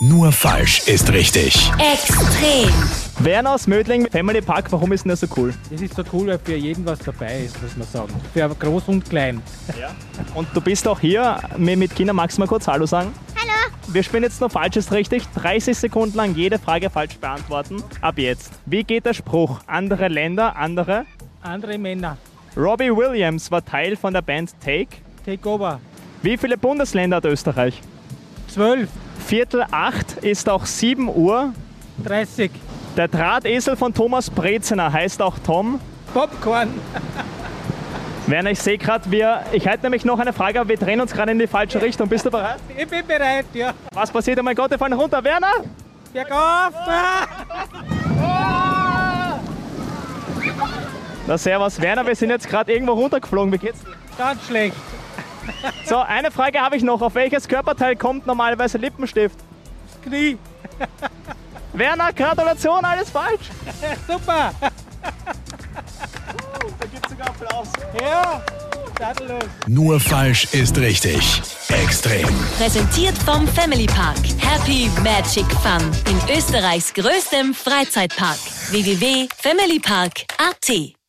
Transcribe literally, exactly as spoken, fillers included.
Nur falsch ist richtig. Extrem. Werner aus Mödling, Family Park, warum ist denn das so cool? Das ist so cool, weil für jeden was dabei ist, muss man sagen. Für groß und klein. Ja. Und du bist auch hier mit, mit Kindern. Magst du mal kurz Hallo sagen? Hallo. Wir spielen jetzt nur falsch ist richtig. dreißig Sekunden lang jede Frage falsch beantworten. Ab jetzt. Wie geht der Spruch? Andere Länder, andere? Andere Männer. Robbie Williams war Teil von der Band Take. Take over. Wie viele Bundesländer hat Österreich? Zwölf. Viertel acht ist auch sieben Uhr. Dreißig. Der Drahtesel von Thomas Breziner heißt auch Tom. Popcorn. Werner, ich sehe gerade, wir, ich halte nämlich noch eine Frage, aber wir drehen uns gerade in die falsche Richtung. Bist du bereit? Ich bin bereit, ja. Was passiert? Oh mein Gott, wir fallen runter. Werner! Bergauf! Na servus, Werner, wir sind jetzt gerade irgendwo runtergeflogen. Wie geht's dir? Ganz schlecht. So, eine Frage habe ich noch. Auf welches Körperteil kommt normalerweise Lippenstift? Das Knie. Werner, Gratulation, alles falsch. Super. Da gibt es sogar Applaus. Ja, tadellos. Nur falsch ist richtig. Extrem. Präsentiert vom Family Park. Happy Magic Fun. In Österreichs größtem Freizeitpark. w w w punkt family park punkt a t